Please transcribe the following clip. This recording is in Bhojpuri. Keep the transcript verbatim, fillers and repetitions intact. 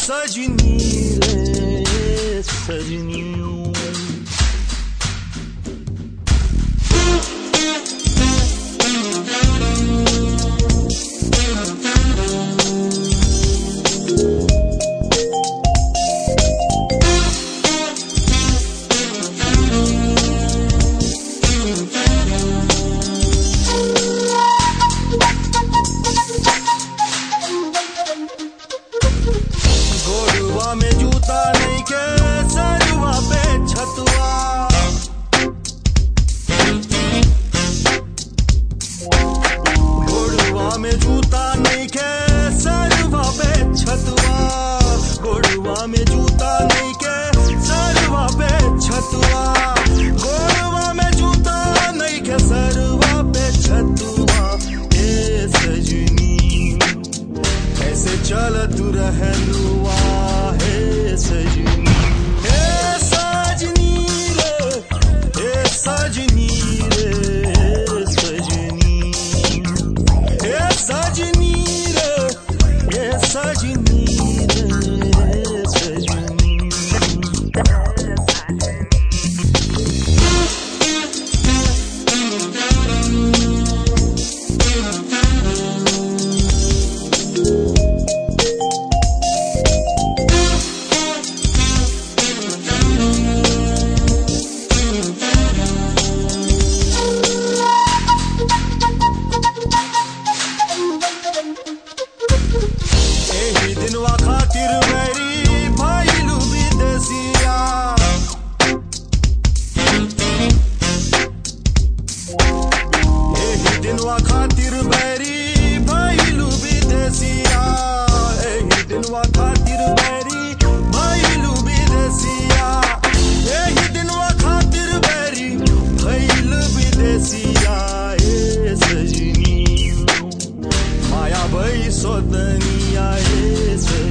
सजनी रे सजनी गोड़वा में जूता नहीं के सरवा पे छतुआ गोड़वा में जूता नहीं के सरवा पे छतुआ गोड़वा में जूता नहीं के सरवा पे छतुआ गोड़वा में जूता नहीं के सरवा पे छतुआ ए सजनी कैसे चल तू रहलुआ हे सजनी हे सजनी रे हे सजनी रे सजनी हे सजनी रे हे सजनी रे सजनी दिनवा खातिर बैरी भइलू विदेसिया एही दिनवा खातिर बैरी भइलू विदेसिया एही दिनवा खातिर बैरी भइलू विदेसिया एही दिनवा खातिर बैरी भइल विदेसिया ए सजनी माया भई सोदनिया ए